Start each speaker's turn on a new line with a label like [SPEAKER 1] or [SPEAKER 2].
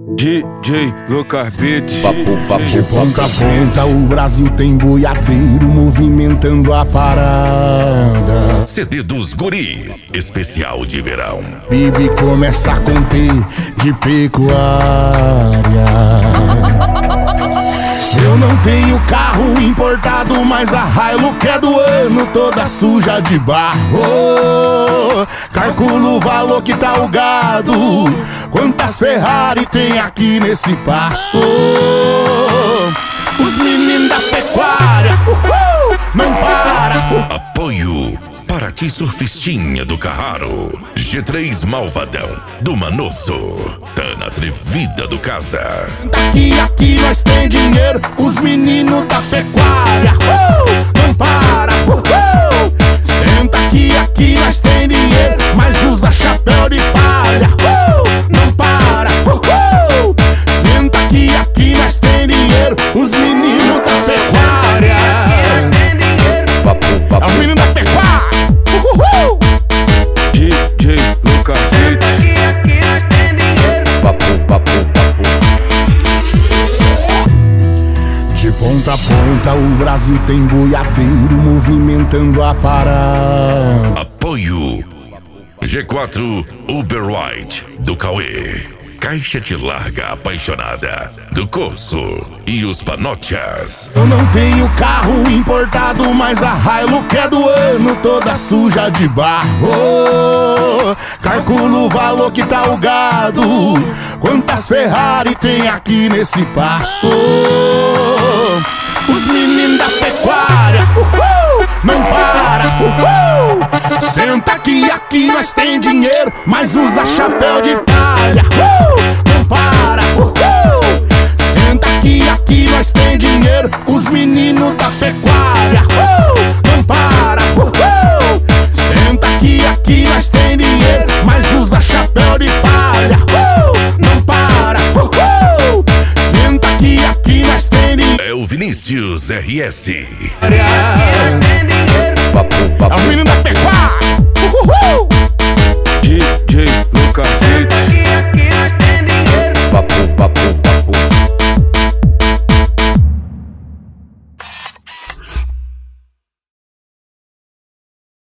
[SPEAKER 1] DJ Lucas Beats.
[SPEAKER 2] De ponta a ponta o Brasil tem boiadeiro movimentando a parada.
[SPEAKER 3] CD dos Guri, especial de verão.
[SPEAKER 2] Bibi começa a conter de pecuária. Eu não tenho carro importado, mas a Hilux é do ano, toda suja de barro. Calculo o valor que tá o gado, quantas Ferrari tem aqui nesse pasto. Os meninos da pecuária, não para.
[SPEAKER 3] Apoio Paraty Surfistinha do Carraro, G3 Malvadão do Manoso, Tana Atrevida do Casa.
[SPEAKER 2] Aqui nós tem dinheiro, os meninos da pecuária, não para. Senta aqui nós tem dinheiro, mas usa chapéu de palha, não para. Senta aqui nós tem dinheiro, os meninos da pecuária. Os meninos da pecuária.
[SPEAKER 1] DJ Lucas Beats.
[SPEAKER 2] De ponta a ponta o Brasil tem boiadeiro movimentando a parada.
[SPEAKER 3] Apoio G4 Uber White do Cauê, Caixa de Larga Apaixonada do Corso e os Panotias.
[SPEAKER 2] Eu não tenho carro importado, mas a Hilux é do ano, toda suja de barro. Calculo o valor que tá o gado, quantas Ferrari tem aqui nesse pasto. Os meninos da pecuária, não para. Senta aqui nós tem dinheiro, mas usa chapéu de palha, não para. Senta aqui nós tem dinheiro, os meninos da pecuária, não para. Senta aqui nós tem dinheiro, mas usa chapéu de palha, não para. Senta aqui nós tem dinheiro.
[SPEAKER 3] É o Vinícius RS.
[SPEAKER 2] Os meninos da pecuária.
[SPEAKER 1] DJ Lucas Beats.